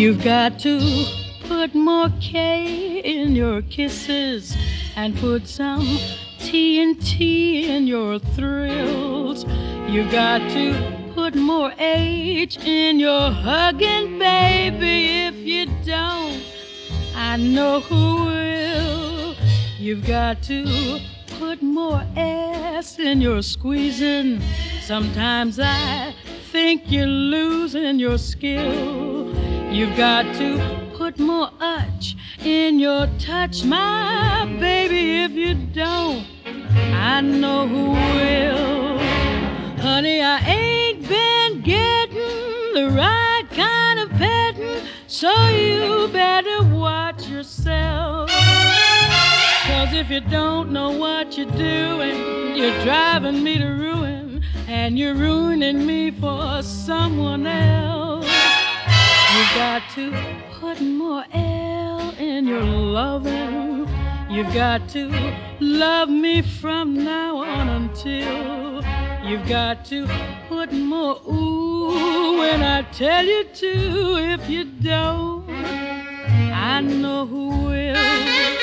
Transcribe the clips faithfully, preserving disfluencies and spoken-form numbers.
You've got to put more K in your kisses and put some T and T in your thrills. You've got to put more H in your hugging, baby. If you don't, I know who will. You've got to put more S in your squeezing. Sometimes I think you're losing your skill. You've got to put more H in your touch, my baby. If you don't, I know who will. Honey, I ain't been getting the right kind of petting, so you better watch yourself. 'Cause if you don't know what you're doing, you're driving me to ruin, and you're ruining me for someone else. You've got to put more L in your loving. You've got to love me from now on until. You've got to put more ooh when I tell you to. If you don't, I know who will.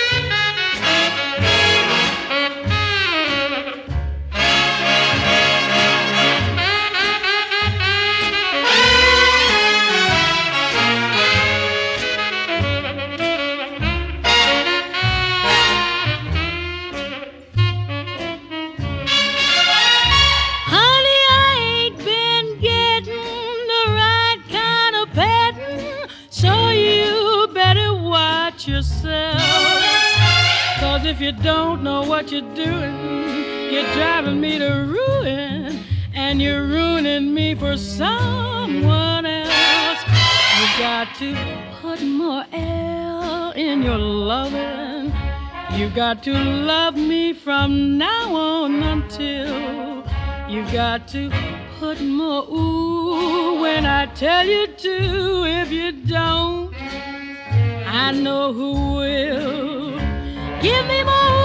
Yourself. 'Cause if you don't know what you're doing, you're driving me to ruin, and you're ruining me for someone else. You've got to put more L in your loving. You've got to love me from now on until. You've got to put more ooh when I tell you to. If you don't, I know who will. Give me more